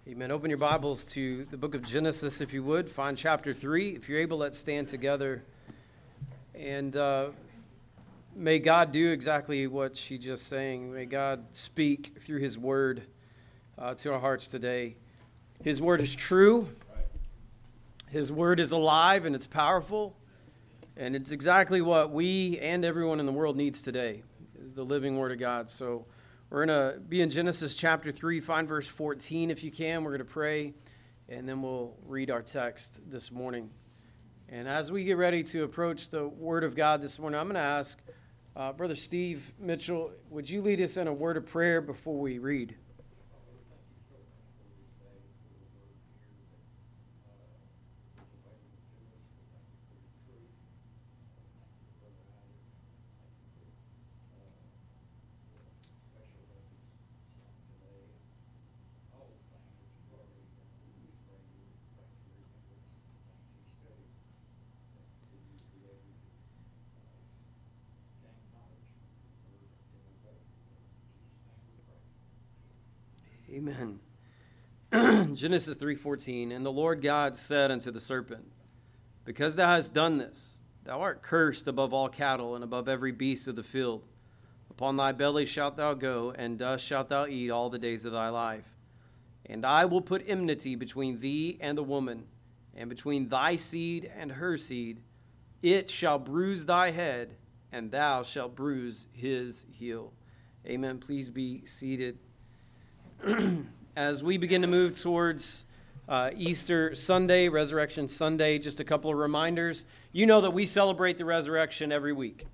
Amen. Open your Bibles to the book of Genesis, if you would. Find chapter 3. If you're able, let's stand together. And may God do exactly what she just sang. May God speak through His Word to our hearts today. His Word is true. His Word is alive and it's powerful. And it's exactly what we and everyone in the world needs today, is the living Word of God. So we're going to be in Genesis chapter 3, find verse 14 if you can. We're going to pray, and then we'll read our text this morning. And as we get ready to approach the Word of God this morning, I'm going to ask Brother Steve Mitchell, would you lead us in a word of prayer before we read? Amen. Genesis 3:14, and the Lord God said unto the serpent, because thou hast done this, thou art cursed above all cattle and above every beast of the field. Upon thy belly shalt thou go, and dust shalt thou eat all the days of thy life. And I will put enmity between thee and the woman, and between thy seed and her seed. It shall bruise thy head, and thou shalt bruise his heel. Amen. Please be seated. As we begin to move towards Easter Sunday, Resurrection Sunday, just a couple of reminders. You know that we celebrate the resurrection every week.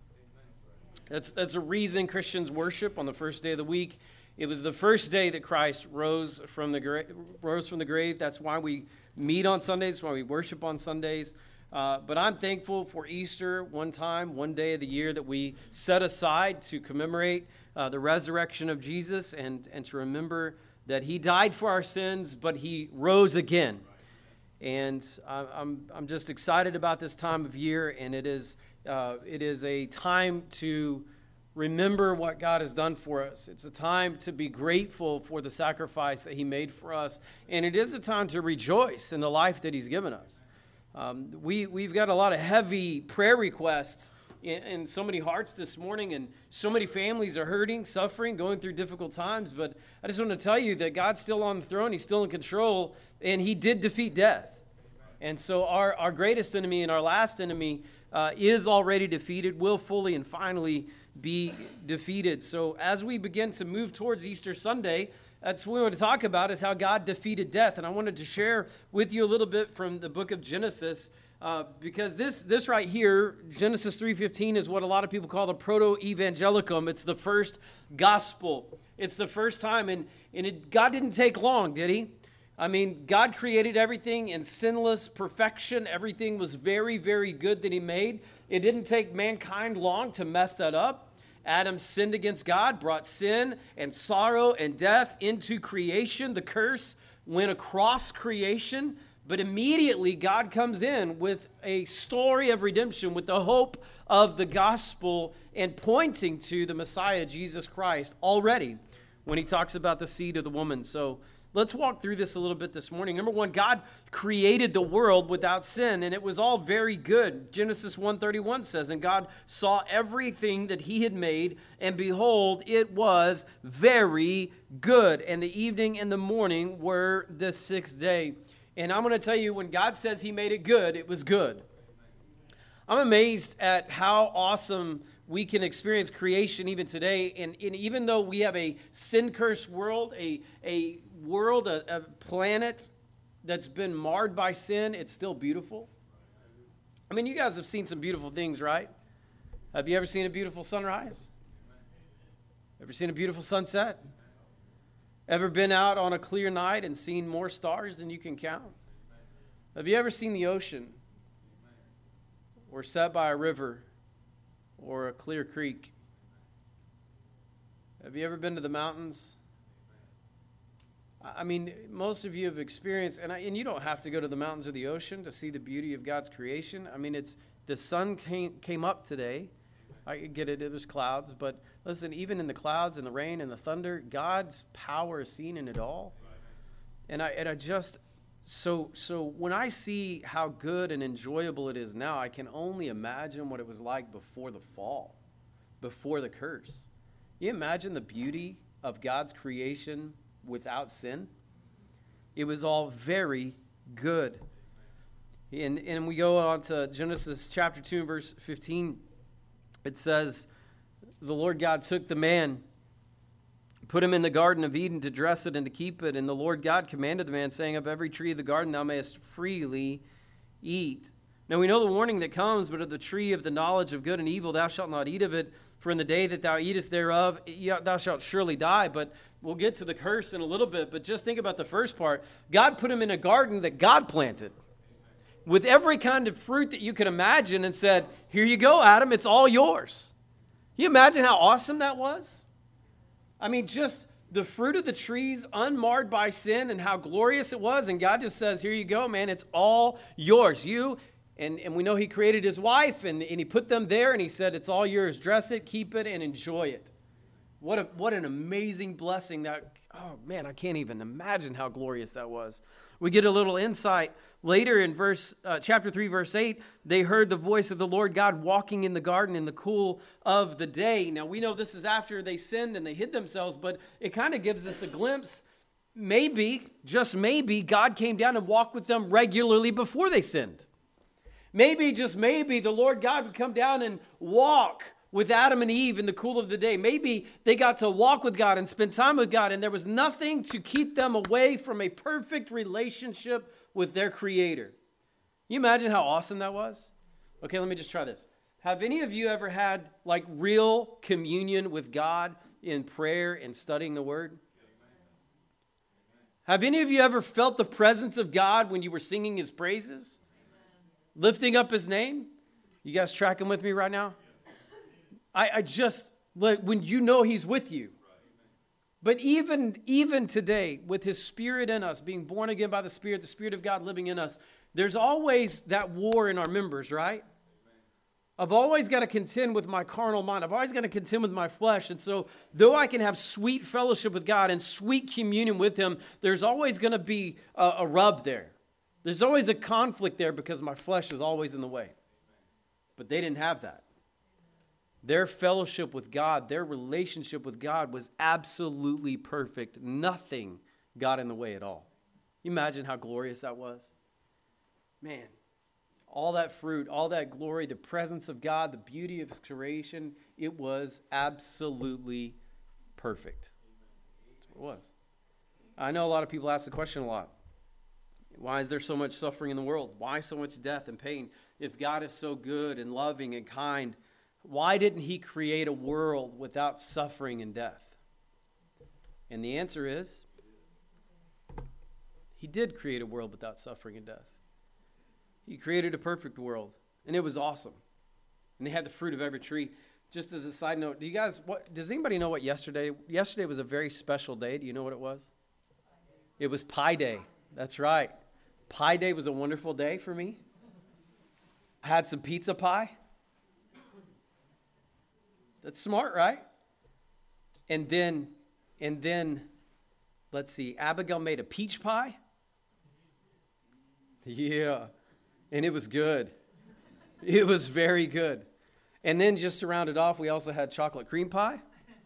That's a reason Christians worship on the first day of the week. It was the first day that Christ rose from the grave. That's why we meet on Sundays. That's why we worship on Sundays. But I'm thankful for Easter, one day of the year that we set aside to commemorate the resurrection of Jesus and to remember that He died for our sins, but He rose again. And I'm just excited about this time of year, and it is a time to remember what God has done for us. It's a time to be grateful for the sacrifice that He made for us, and it is a time to rejoice in the life that He's given us. We've got a lot of heavy prayer requests in so many hearts this morning, and so many families are hurting, suffering, going through difficult times. But I just want to tell you that God's still on the throne. He's still in control, and He did defeat death. And so our greatest enemy and our last enemy is already defeated, will fully and finally be defeated. So as we begin to move towards Easter Sunday, that's what we want to talk about, is how God defeated death. And I wanted to share with you a little bit from the book of Genesis, because this right here, Genesis 3:15, is what a lot of people call the proto-evangelicum. It's the first gospel. It's the first time, and God didn't take long, did He? I mean, God created everything in sinless perfection. Everything was very, very good that He made. It didn't take mankind long to mess that up. Adam sinned against God, brought sin and sorrow and death into creation. The curse went across creation, but immediately God comes in with a story of redemption, with the hope of the gospel and pointing to the Messiah, Jesus Christ, already when He talks about the seed of the woman. So let's walk through this a little bit this morning. Number one, God created the world without sin, and it was all very good. Genesis 1:31 says, and God saw everything that He had made, and behold, it was very good. And the evening and the morning were the sixth day. And I'm going to tell you, when God says He made it good, it was good. I'm amazed at how awesome we can experience creation even today. And even though we have a sin-cursed world, a world, a planet that's been marred by sin, it's still beautiful. I mean, you guys have seen some beautiful things, right? Have you ever seen a beautiful sunrise? Ever seen a beautiful sunset? Ever been out on a clear night and seen more stars than you can count? Have you ever seen the ocean, or sat by a river, or a clear creek? Have you ever been to the mountains? I mean, most of you have experienced, and you don't have to go to the mountains or the ocean to see the beauty of God's creation. I mean, the sun came up today. I get it, it was clouds, but listen, even in the clouds and the rain and the thunder, God's power is seen in it all. And I just, so when I see how good and enjoyable it is now, I can only imagine what it was like before the fall, before the curse. You imagine the beauty of God's creation without sin? It was all very good. And we go on to Genesis chapter 2 and verse 15. It says, the Lord God took the man, put him in the Garden of Eden to dress it and to keep it. And the Lord God commanded the man, saying, of every tree of the garden thou mayest freely eat. Now we know the warning that comes, but of the tree of the knowledge of good and evil thou shalt not eat of it, for in the day that thou eatest thereof thou shalt surely die. But we'll get to the curse in a little bit, but just think about the first part. God put him in a garden that God planted, with every kind of fruit that you could imagine, and said, here you go, Adam, it's all yours. Can you imagine how awesome that was? I mean, just the fruit of the trees unmarred by sin, and how glorious it was. And God just says, here you go, man, it's all yours. You, and we know he created his wife, and he put them there, and he said, it's all yours. Dress it, keep it, and enjoy it. What an amazing blessing that, oh man, I can't even imagine how glorious that was. We get a little insight later in chapter 3, verse 8. They heard the voice of the Lord God walking in the garden in the cool of the day. Now, we know this is after they sinned and they hid themselves, but it kind of gives us a glimpse. Maybe, just maybe, God came down and walked with them regularly before they sinned. Maybe, just maybe, the Lord God would come down and walk with Adam and Eve in the cool of the day. Maybe they got to walk with God and spend time with God, and there was nothing to keep them away from a perfect relationship with their Creator. Can you imagine how awesome that was? Okay, let me just try this. Have any of you ever had like real communion with God in prayer and studying the Word? Have any of you ever felt the presence of God when you were singing His praises? Lifting up His name? You guys tracking with me right now? I just, like, when you know He's with you. But even today, with His Spirit in us, being born again by the Spirit of God living in us, there's always that war in our members, right? I've always got to contend with my carnal mind. I've always got to contend with my flesh. And so, though I can have sweet fellowship with God and sweet communion with Him, there's always going to be a rub there. There's always a conflict there because my flesh is always in the way. But they didn't have that. Their fellowship with God, their relationship with God was absolutely perfect. Nothing got in the way at all. You imagine how glorious that was? Man, all that fruit, all that glory, the presence of God, the beauty of His creation, it was absolutely perfect. That's what it was. I know a lot of people ask the question a lot. Why is there so much suffering in the world? Why so much death and pain? If God is so good and loving and kind, why didn't He create a world without suffering and death? And the answer is, He did create a world without suffering and death. He created a perfect world, and it was awesome. And they had the fruit of every tree. Just as a side note, does anybody know what yesterday was a very special day? Do you know what it was? It was Pie Day. That's right. Pie Day was a wonderful day for me. I had some pizza pie. That's smart, right? And then, let's see, Abigail made a peach pie. Yeah, and it was good. It was very good. And then just to round it off, we also had chocolate cream pie.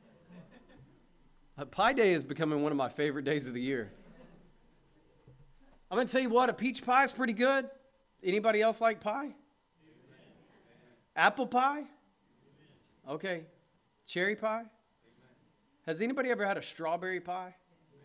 Pie Day is becoming one of my favorite days of the year. I'm going to tell you what, a peach pie is pretty good. Anybody else like pie? Apple pie? Okay. Cherry pie? Has anybody ever had a strawberry pie?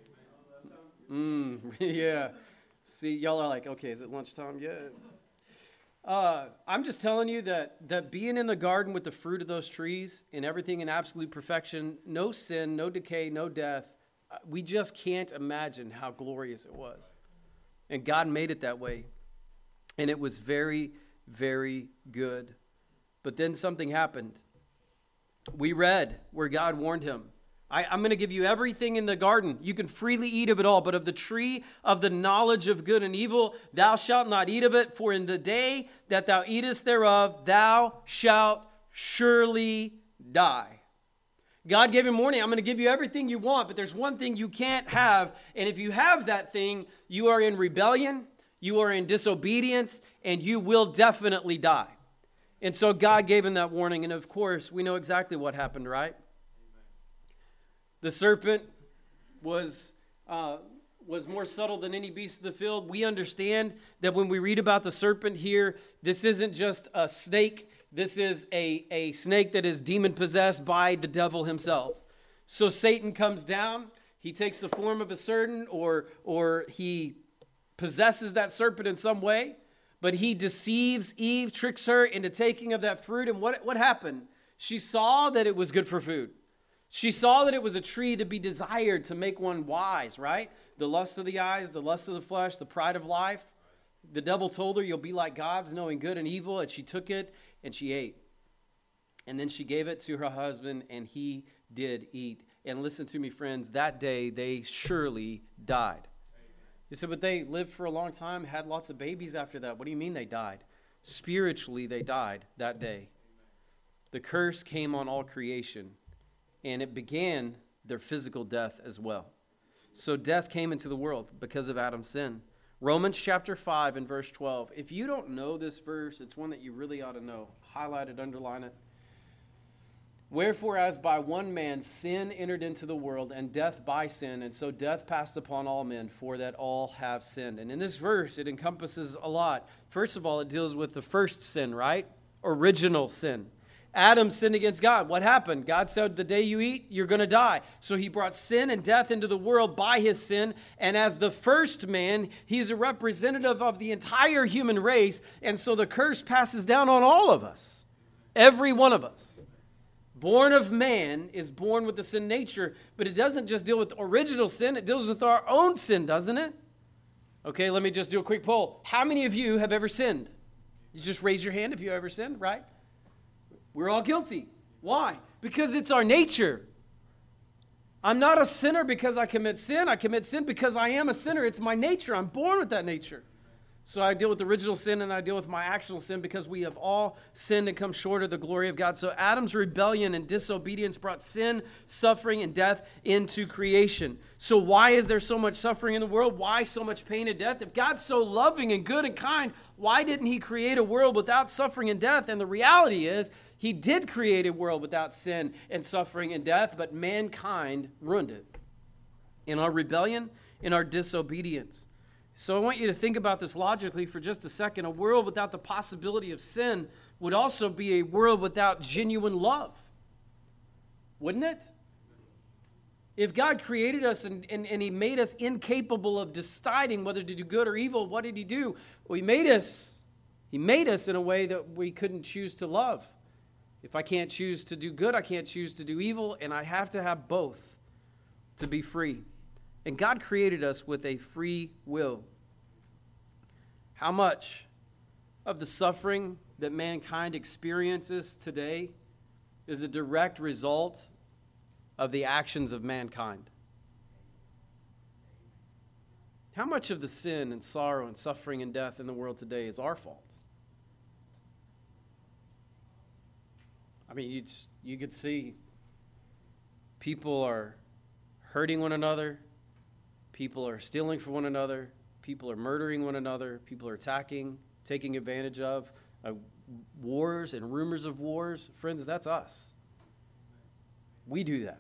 Yeah. See, y'all are like, okay, is it lunchtime yet? I'm just telling you that being in the garden with the fruit of those trees and everything in absolute perfection, no sin, no decay, no death, we just can't imagine how glorious it was. And God made it that way. And it was very, very good. But then something happened. We read where God warned him. I'm going to give you everything in the garden. You can freely eat of it all, but of the tree of the knowledge of good and evil, thou shalt not eat of it, for in the day that thou eatest thereof, thou shalt surely die. God gave him warning, I'm going to give you everything you want, but there's one thing you can't have. And if you have that thing, you are in rebellion, you are in disobedience, and you will definitely die. And so God gave him that warning. And of course, we know exactly what happened, right? The serpent was more subtle than any beast of the field. We understand that when we read about the serpent here, this isn't just a snake. This is a snake that is demon-possessed by the devil himself. So Satan comes down. He takes the form of a serpent, or he possesses that serpent in some way. But he deceives Eve, tricks her into taking of that fruit. And what happened? She saw that it was good for food. She saw that it was a tree to be desired to make one wise, right? The lust of the eyes, the lust of the flesh, the pride of life. The devil told her, you'll be like gods, knowing good and evil. And she took it and she ate. And then she gave it to her husband and he did eat. And listen to me, friends, that day they surely died. You said, but they lived for a long time, had lots of babies after that. What do you mean they died? Spiritually, they died that day. The curse came on all creation, and it began their physical death as well. So death came into the world because of Adam's sin. Romans chapter 5 and verse 12. If you don't know this verse, it's one that you really ought to know. Highlight it, underline it. Wherefore, as by one man sin entered into the world, and death by sin, and so death passed upon all men, for that all have sinned. And in this verse, it encompasses a lot. First of all, it deals with the first sin, right? Original sin. Adam sinned against God. What happened? God said, the day you eat, you're going to die. So he brought sin and death into the world by his sin. And as the first man, he's a representative of the entire human race. And so the curse passes down on all of us. Every one of us. Born of man is born with the sin nature, but it doesn't just deal with original sin, it deals with our own sin, doesn't it? Okay, let me just do a quick poll. How many of you have ever sinned? You just raise your hand if you ever sinned, right? We're all guilty. Why? Because it's our nature. I'm not a sinner because I commit sin. I commit sin because I am a sinner. It's my nature. I'm born with that nature. So I deal with the original sin and I deal with my actual sin because we have all sinned and come short of the glory of God. So Adam's rebellion and disobedience brought sin, suffering, and death into creation. So why is there so much suffering in the world? Why so much pain and death? If God's so loving and good and kind, why didn't he create a world without suffering and death? And the reality is, he did create a world without sin and suffering and death, but mankind ruined it in our rebellion, in our disobedience. So I want you to think about this logically for just a second. A world without the possibility of sin would also be a world without genuine love. Wouldn't it? If God created us and he made us incapable of deciding whether to do good or evil, what did he do? Well, he made us in a way that we couldn't choose to love. If I can't choose to do good, I can't choose to do evil, and I have to have both to be free. And God created us with a free will. How much of the suffering that mankind experiences today is a direct result of the actions of mankind? How much of the sin and sorrow and suffering and death in the world today is our fault? I mean, you could see people are hurting one another. People are stealing from one another. People are murdering one another. People are attacking, taking advantage of wars and rumors of wars. Friends, that's us. We do that.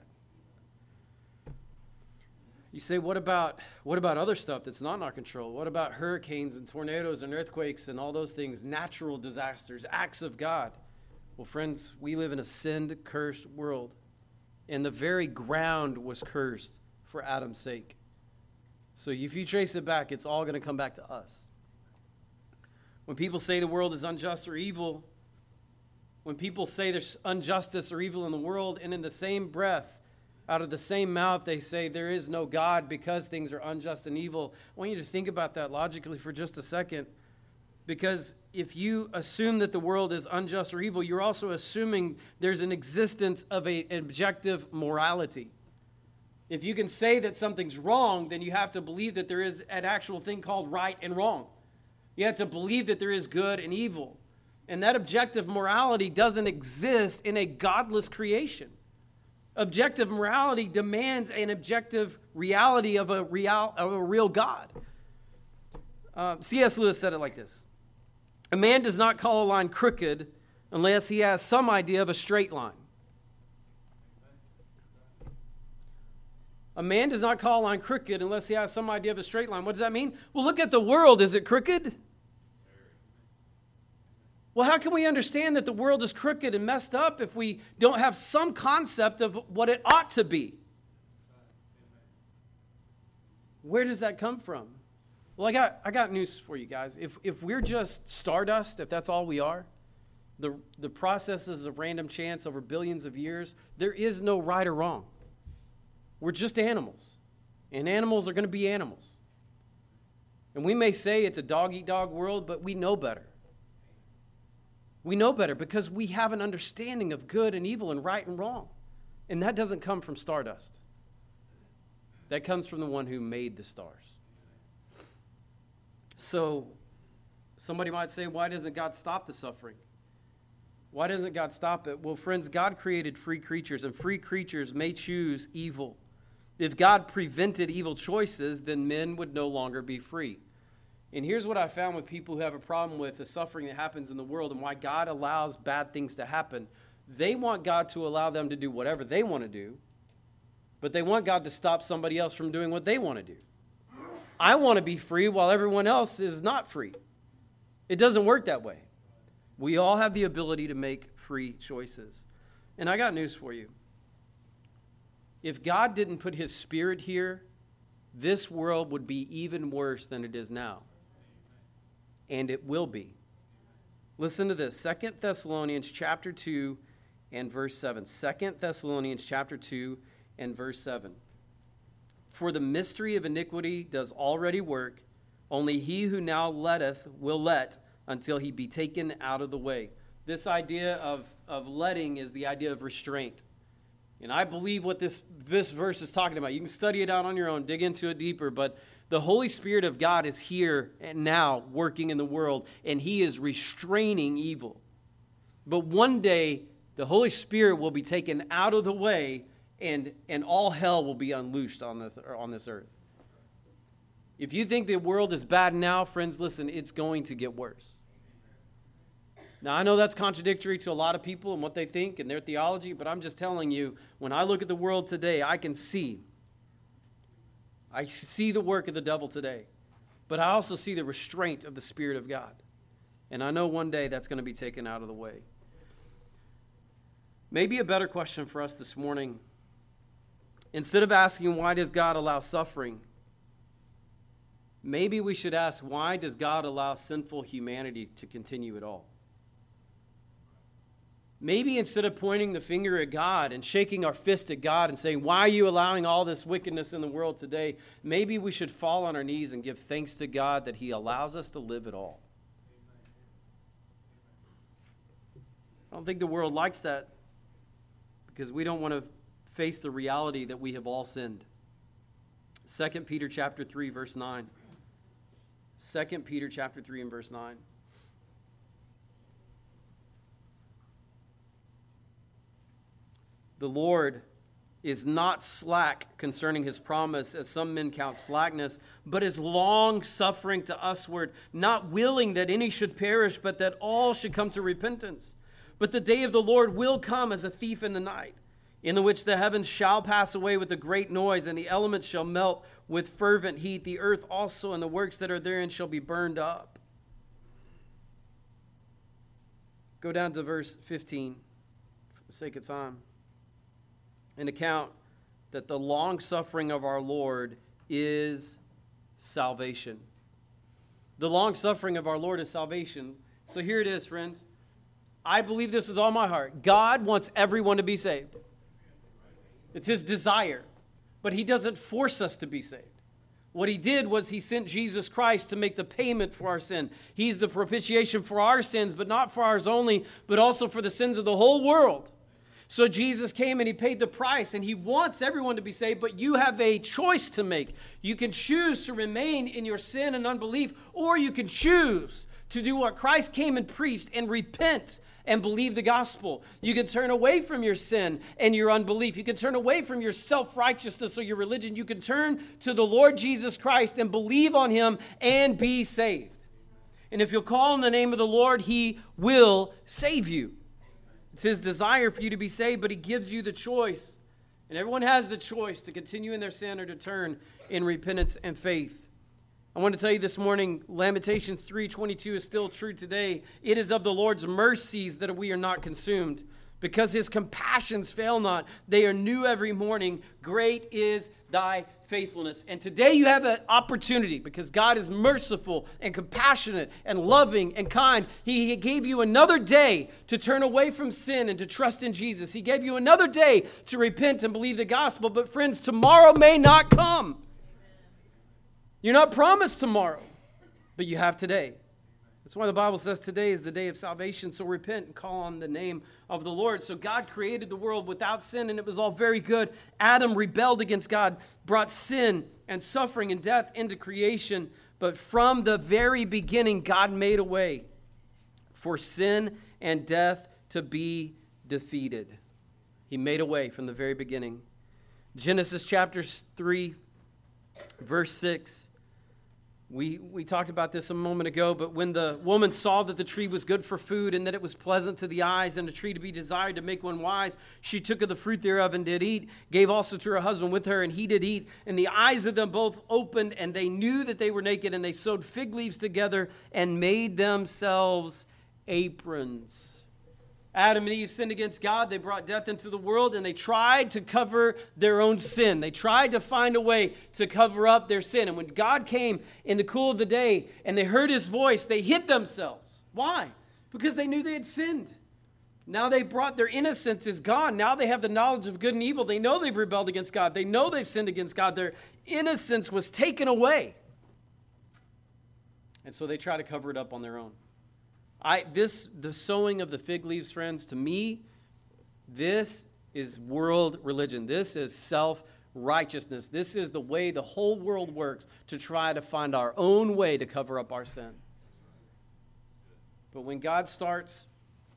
You say, what about other stuff that's not in our control? What about hurricanes and tornadoes and earthquakes and all those things, natural disasters, acts of God? Well, friends, we live in a sinned, cursed world, and the very ground was cursed for Adam's sake. So if you trace it back, it's all going to come back to us. When people say the world is unjust or evil, when people say there's injustice or evil in the world, and in the same breath, out of the same mouth, they say there is no God because things are unjust and evil, I want you to think about that logically for just a second. Because if you assume that the world is unjust or evil, you're also assuming there's an existence of an objective morality. If you can say that something's wrong, then you have to believe that there is an actual thing called right and wrong. You have to believe that there is good and evil. And that objective morality doesn't exist in a godless creation. Objective morality demands an objective reality of a real God. C.S. Lewis said it like this: a man does not call a line crooked unless he has some idea of a straight line. A man does not call a line crooked unless he has some idea of a straight line. What does that mean? Well, look at the world. Is it crooked? Well, how can we understand that the world is crooked and messed up if we don't have some concept of what it ought to be? Where does that come from? Well, I got news for you guys. If we're just stardust, if that's all we are, the processes of random chance over billions of years, there is no right or wrong. We're just animals. And animals are going to be animals. And we may say it's a dog-eat-dog world, but we know better. We know better because we have an understanding of good and evil and right and wrong. And that doesn't come from stardust. That comes from the one who made the stars. So, somebody might say, why doesn't God stop the suffering? Why doesn't God stop it? Well, friends, God created free creatures, and free creatures may choose evil. If God prevented evil choices, then men would no longer be free. And here's what I found with people who have a problem with the suffering that happens in the world and why God allows bad things to happen. They want God to allow them to do whatever they want to do, but they want God to stop somebody else from doing what they want to do. I want to be free while everyone else is not free. It doesn't work that way. We all have the ability to make free choices. And I got news for you. If God didn't put his Spirit here, this world would be even worse than it is now. And it will be. Listen to this. 2 Thessalonians chapter 2 and verse 7. 2 Thessalonians chapter 2 and verse 7. For the mystery of iniquity does already work. Only he who now letteth will let until he be taken out of the way. This idea of letting is the idea of restraint. And I believe what this verse is talking about. You can study it out on your own, dig into it deeper, but the Holy Spirit of God is here and now working in the world, and he is restraining evil. But one day, the Holy Spirit will be taken out of the way, and all hell will be unleashed on this earth. If you think the world is bad now, friends, listen, it's going to get worse. Now, I know that's contradictory to a lot of people and what they think and their theology, but I'm just telling you, when I look at the world today, I see the work of the devil today, but I also see the restraint of the Spirit of God. And I know one day that's going to be taken out of the way. Maybe a better question for us this morning, instead of asking why does God allow suffering, maybe we should ask, why does God allow sinful humanity to continue at all? Maybe instead of pointing the finger at God and shaking our fist at God and saying, why are you allowing all this wickedness in the world today? Maybe we should fall on our knees and give thanks to God that he allows us to live at all. I don't think the world likes that because we don't want to face the reality that we have all sinned. 2 Peter chapter 3, verse 9. 2 Peter chapter 3 and verse 9. The Lord is not slack concerning his promise, as some men count slackness, but is long-suffering to usward, not willing that any should perish, but that all should come to repentance. But the day of the Lord will come as a thief in the night, in the which the heavens shall pass away with a great noise, and the elements shall melt with fervent heat. The earth also and the works that are therein shall be burned up. Go down to verse 15 for the sake of time. An account that the long-suffering of our Lord is salvation. The long-suffering of our Lord is salvation. So here it is, friends. I believe this with all my heart. God wants everyone to be saved. It's his desire. But he doesn't force us to be saved. What he did was he sent Jesus Christ to make the payment for our sin. He's the propitiation for our sins, but not for ours only, but also for the sins of the whole world. So Jesus came and he paid the price, and he wants everyone to be saved, but you have a choice to make. You can choose to remain in your sin and unbelief, or you can choose to do what Christ came and preached and repent and believe the gospel. You can turn away from your sin and your unbelief. You can turn away from your self-righteousness or your religion. You can turn to the Lord Jesus Christ and believe on him and be saved. And if you'll call on the name of the Lord, he will save you. It's his desire for you to be saved, but he gives you the choice. And everyone has the choice to continue in their sin or to turn in repentance and faith. I want to tell you this morning, Lamentations 3:22 is still true today. It is of the Lord's mercies that we are not consumed, because his compassions fail not. They are new every morning. Great is thy faithfulness. And today you have that opportunity, because God is merciful and compassionate and loving and kind. He gave you another day to turn away from sin and to trust in Jesus. He gave you another day to repent and believe the gospel. But friends, tomorrow may not come. You're not promised tomorrow, but you have today. That's why the Bible says today is the day of salvation, so repent and call on the name of the Lord. So God created the world without sin, and it was all very good. Adam rebelled against God, brought sin and suffering and death into creation. But from the very beginning, God made a way for sin and death to be defeated. He made a way from the very beginning. Genesis chapter 3, verse 6. We talked about this a moment ago, but when the woman saw that the tree was good for food and that it was pleasant to the eyes and a tree to be desired to make one wise, she took of the fruit thereof and did eat, gave also to her husband with her, and he did eat. And the eyes of them both opened, and they knew that they were naked, and they sewed fig leaves together and made themselves aprons. Adam and Eve sinned against God. They brought death into the world, and they tried to cover their own sin. They tried to find a way to cover up their sin. And when God came in the cool of the day and they heard his voice, they hid themselves. Why? Because they knew they had sinned. Now they brought their innocence is gone. Now they have the knowledge of good and evil. They know they've rebelled against God. They know they've sinned against God. Their innocence was taken away. And so they try to cover it up on their own. The sowing of the fig leaves, friends, to me, this is world religion. This is self-righteousness. This is the way the whole world works to try to find our own way to cover up our sin. But when God starts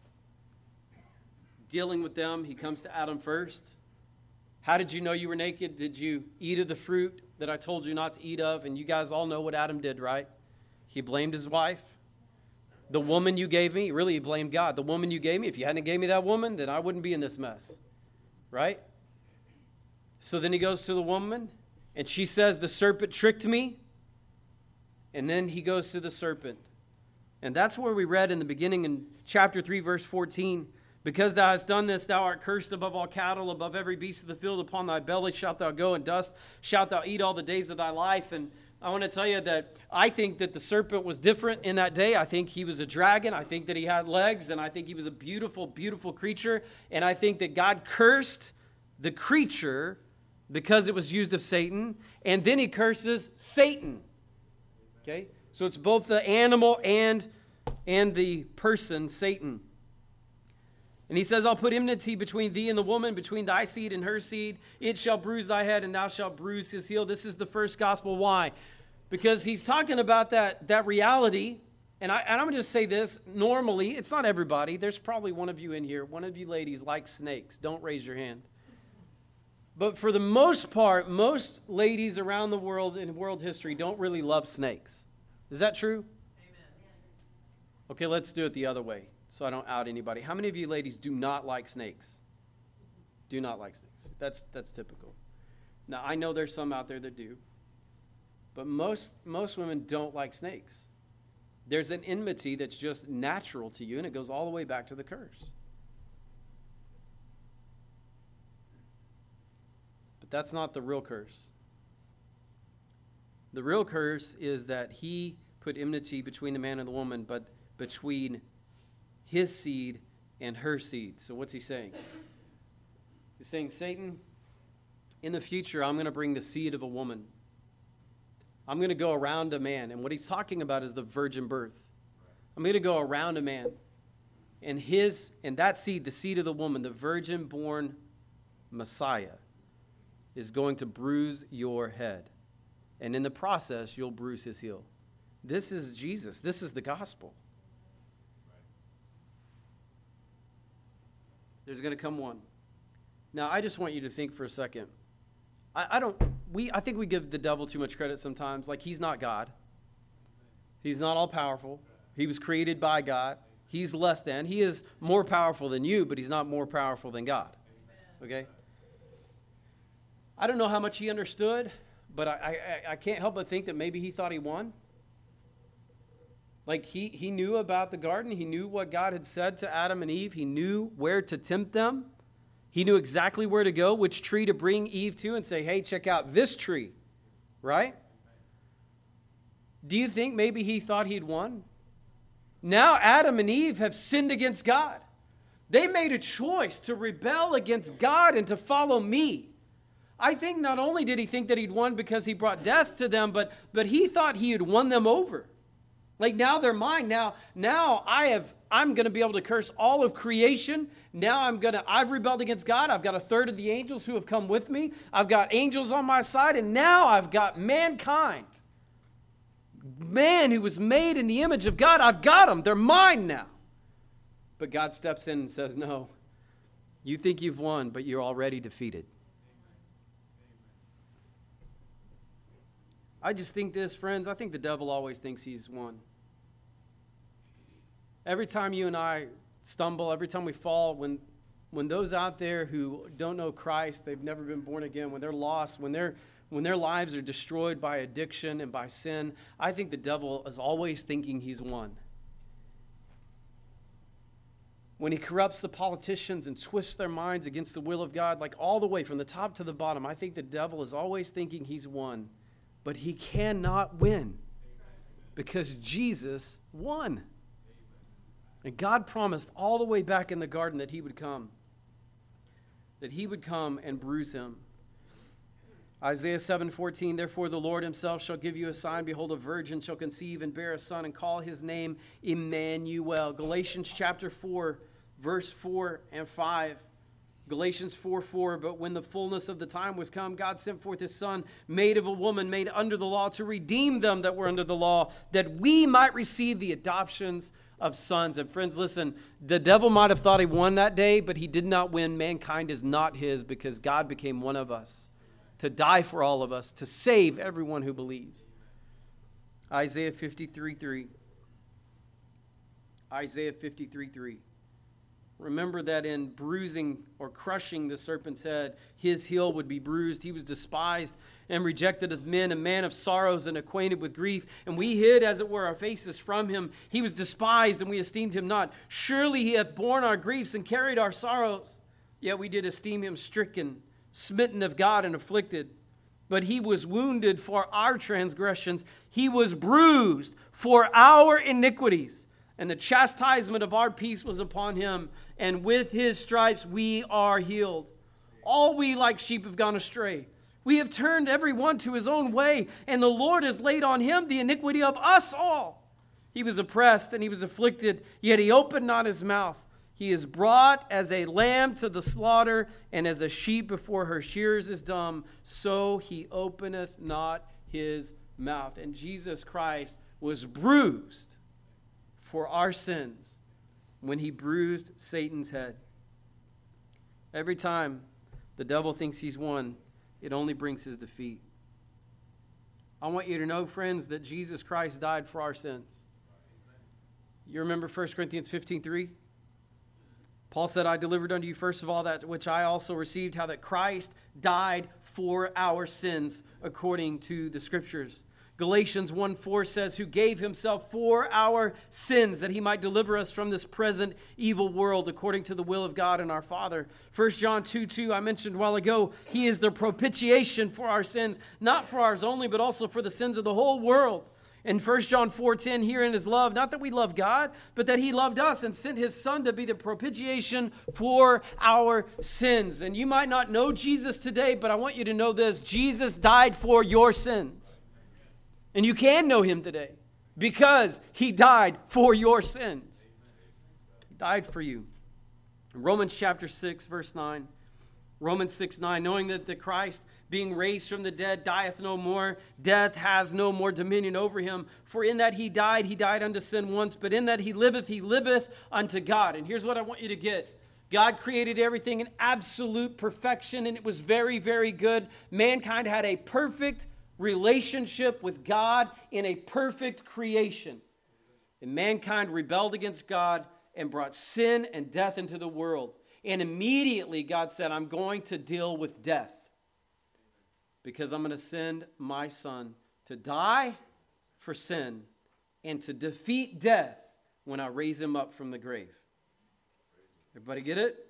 dealing with them, he comes to Adam first. How did you know you were naked? Did you eat of the fruit that I told you not to eat of? And you guys all know what Adam did, right? He blamed his wife. The woman you gave me, really he blamed God. The woman you gave me, if you hadn't gave me that woman, then I wouldn't be in this mess. Right? So then he goes to the woman, and she says, the serpent tricked me. And then he goes to the serpent. And that's where we read in the beginning in chapter 3, verse 14. Because thou hast done this, thou art cursed above all cattle, above every beast of the field. Upon thy belly shalt thou go, and dust shalt thou eat all the days of thy life. And I want to tell you that I think that the serpent was different in that day. I think he was a dragon. I think that he had legs, and I think he was a beautiful, beautiful creature. And I think that God cursed the creature because it was used of Satan, and then he curses Satan. Okay? So it's both the animal and the person, Satan. And he says, I'll put enmity between thee and the woman, between thy seed and her seed. It shall bruise thy head, and thou shalt bruise his heel. This is the first gospel. Why? Because he's talking about that reality. And I'm going to just say this. Normally, it's not everybody. There's probably one of you in here. One of you ladies like snakes. Don't raise your hand. But for the most part, most ladies around the world in world history don't really love snakes. Is that true? Amen. Okay, let's do it the other way, so I don't out anybody. How many of you ladies do not like snakes? Do not like snakes. That's typical. Now, I know there's some out there that do, but most women don't like snakes. There's an enmity that's just natural to you, and it goes all the way back to the curse. But that's not the real curse. The real curse is that he put enmity between the man and the woman, but between his seed and her seed. So what's he saying? He's saying, Satan, in the future, I'm going to bring the seed of a woman. I'm going to go around a man. And what he's talking about is the virgin birth. I'm going to go around a man. And that seed, the seed of the woman, the virgin-born Messiah, is going to bruise your head. And in the process, you'll bruise his heel. This is Jesus. This is the gospel. There's going to come one. Now, I just want you to think for a second. I think we give the devil too much credit sometimes. Like, he's not God. He's not all-powerful. He was created by God. He's less than. He is more powerful than you, but he's not more powerful than God. Okay? I don't know how much he understood, but I can't help but think that maybe he thought he won. Like, he knew about the garden. He knew what God had said to Adam and Eve. He knew where to tempt them. He knew exactly where to go, which tree to bring Eve to and say, hey, check out this tree. Right? Do you think maybe he thought he'd won? Now Adam and Eve have sinned against God. They made a choice to rebel against God and to follow me. I think not only did he think that he'd won because he brought death to them, but he thought he had won them over. Like, now they're mine. Now I'm going to be able to curse all of creation. Now I've rebelled against God. I've got a third of the angels who have come with me. I've got angels on my side, and now I've got mankind. Man who was made in the image of God. I've got them. They're mine now. But God steps in and says, no, you think you've won, but you're already defeated. I just think this, friends, I think the devil always thinks he's won. Every time you and I stumble, every time we fall, when those out there who don't know Christ, they've never been born again, when they're lost, when their lives are destroyed by addiction and by sin, I think the devil is always thinking he's won. When he corrupts the politicians and twists their minds against the will of God, like all the way from the top to the bottom, I think the devil is always thinking he's won. But he cannot win because Jesus won. And God promised all the way back in the garden that he would come and bruise him. Isaiah 7:14, therefore the Lord himself shall give you a sign. Behold, a virgin shall conceive and bear a son and call his name Emmanuel. Galatians chapter 4, verse 4 and 5. Galatians 4:4, but when the fullness of the time was come, God sent forth his son, made of a woman, made under the law, to redeem them that were under the law, that we might receive the adoptions of sons. And friends, listen, the devil might have thought he won that day, but he did not win. Mankind is not his because God became one of us to die for all of us, to save everyone who believes. Isaiah 53:3. Isaiah 53:3. Remember that in bruising or crushing the serpent's head, his heel would be bruised. He was despised and rejected of men, a man of sorrows and acquainted with grief. And we hid, as it were, our faces from him. He was despised, and we esteemed him not. Surely he hath borne our griefs and carried our sorrows. Yet we did esteem him stricken, smitten of God, and afflicted. But he was wounded for our transgressions. He was bruised for our iniquities. And the chastisement of our peace was upon him, and with his stripes we are healed. All we like sheep have gone astray. We have turned every one to his own way, and the Lord has laid on him the iniquity of us all. He was oppressed and he was afflicted, yet he opened not his mouth. He is brought as a lamb to the slaughter, and as a sheep before her shearers is dumb, so he openeth not his mouth. And Jesus Christ was bruised for our sins when he bruised Satan's head. Every time the devil thinks he's won, it only brings his defeat. I want you to know, friends, that Jesus Christ died for our sins. You remember 1 Corinthians 15:3? Paul said, I delivered unto you first of all that which I also received, how that Christ died for our sins according to the Scriptures. Galatians 1:4 says, who gave himself for our sins, that he might deliver us from this present evil world, according to the will of God and our Father. 1 John 2:2, I mentioned a while ago, he is the propitiation for our sins, not for ours only, but also for the sins of the whole world. And 1 John 4:10, herein is love, not that we love God, but that he loved us and sent his son to be the propitiation for our sins. And you might not know Jesus today, but I want you to know this, Jesus died for your sins. And you can know him today because he died for your sins. died for you. Romans chapter 6, verse 9. Romans 6:9, knowing that the Christ, being raised from the dead, dieth no more, death has no more dominion over him. For in that he died unto sin once, but in that he liveth unto God. And here's what I want you to get. God created everything in absolute perfection, and it was very, very good. Mankind had a perfect relationship with God in a perfect creation. And mankind rebelled against God and brought sin and death into the world. And immediately God said, I'm going to deal with death because I'm going to send my son to die for sin and to defeat death when I raise him up from the grave. Everybody get it?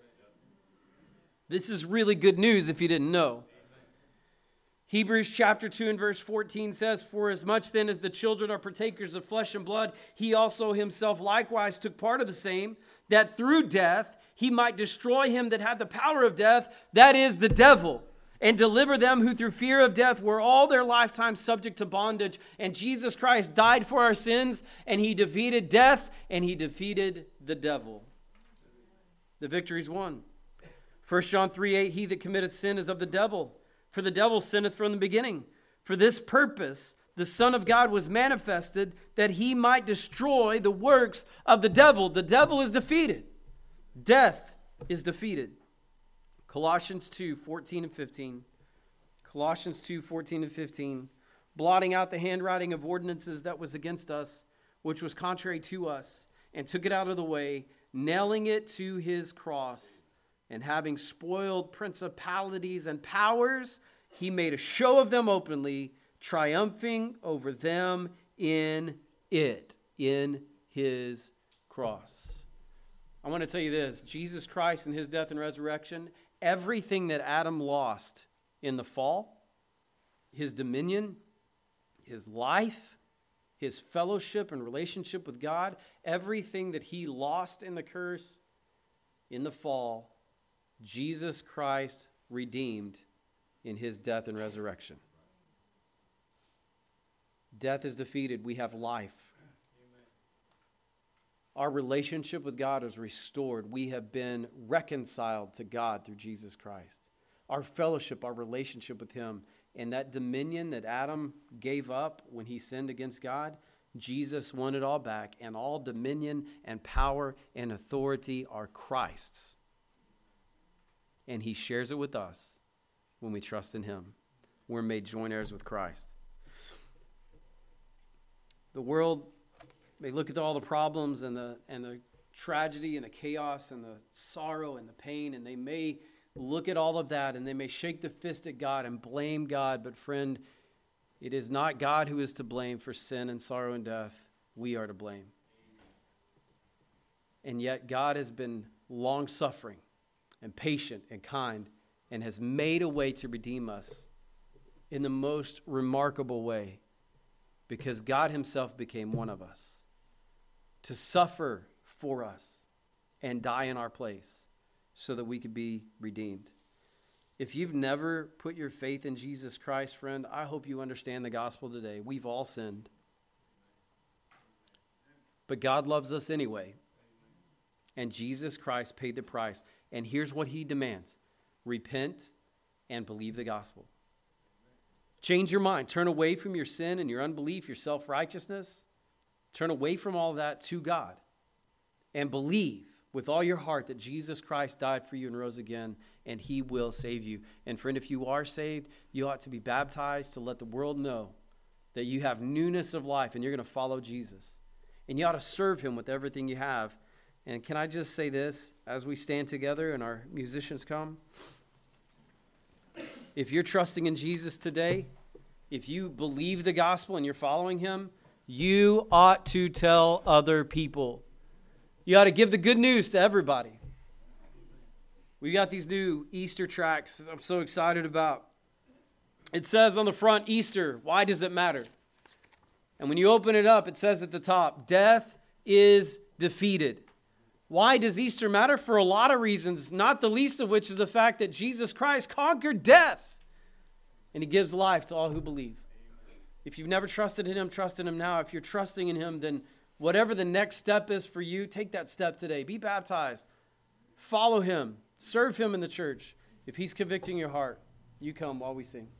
This is really good news if you didn't know. Hebrews chapter 2 and verse 14 says, For as much then as the children are partakers of flesh and blood, he also himself likewise took part of the same, that through death he might destroy him that had the power of death, that is, the devil, and deliver them who through fear of death were all their lifetime subject to bondage. And Jesus Christ died for our sins, and he defeated death, and he defeated the devil. The victory's won. 1 John 3:8, He that committeth sin is of the devil, for the devil sinneth from the beginning. For this purpose the Son of God was manifested, that he might destroy the works of the devil. The devil is defeated. Death is defeated. Colossians 2:14 and 15. Colossians 2:14 and 15. Blotting out the handwriting of ordinances that was against us, which was contrary to us, and took it out of the way, nailing it to his cross. And having spoiled principalities and powers, he made a show of them openly, triumphing over them in it, in his cross. I want to tell you this, Jesus Christ and his death and resurrection, everything that Adam lost in the fall, his dominion, his life, his fellowship and relationship with God, everything that he lost in the curse, in the fall, Jesus Christ redeemed in his death and resurrection. Death is defeated. We have life. Our relationship with God is restored. We have been reconciled to God through Jesus Christ. Our fellowship, our relationship with him, and that dominion that Adam gave up when he sinned against God, Jesus won it all back, and all dominion and power and authority are Christ's. And he shares it with us when we trust in him. We're made joint heirs with Christ. The world may look at all the problems and the tragedy and the chaos and the sorrow and the pain, and they may look at all of that and they may shake the fist at God and blame God. But friend, it is not God who is to blame for sin and sorrow and death. We are to blame. And yet God has been long-suffering and patient and kind and has made a way to redeem us in the most remarkable way, because God himself became one of us to suffer for us and die in our place so that we could be redeemed. If you've never put your faith in Jesus Christ, friend, I hope you understand the gospel today. We've all sinned. But God loves us anyway. And Jesus Christ paid the price. And here's what he demands. Repent and believe the gospel. Change your mind. Turn away from your sin and your unbelief, your self-righteousness. Turn away from all that to God. And believe with all your heart that Jesus Christ died for you and rose again, and he will save you. And friend, if you are saved, you ought to be baptized to let the world know that you have newness of life and you're going to follow Jesus. And you ought to serve him with everything you have. And can I just say this as we stand together and our musicians come? If you're trusting in Jesus today, if you believe the gospel and you're following him, you ought to tell other people. You ought to give the good news to everybody. We got these new Easter tracts I'm so excited about. It says on the front, Easter, why does it matter? And when you open it up, it says at the top, death is defeated. Why does Easter matter? For a lot of reasons, not the least of which is the fact that Jesus Christ conquered death. And he gives life to all who believe. If you've never trusted in him, trust in him now. If you're trusting in him, then Whatever the next step is for you, take that step today. Be baptized. Follow him. Serve him in the church. If he's convicting your heart, you come while we sing.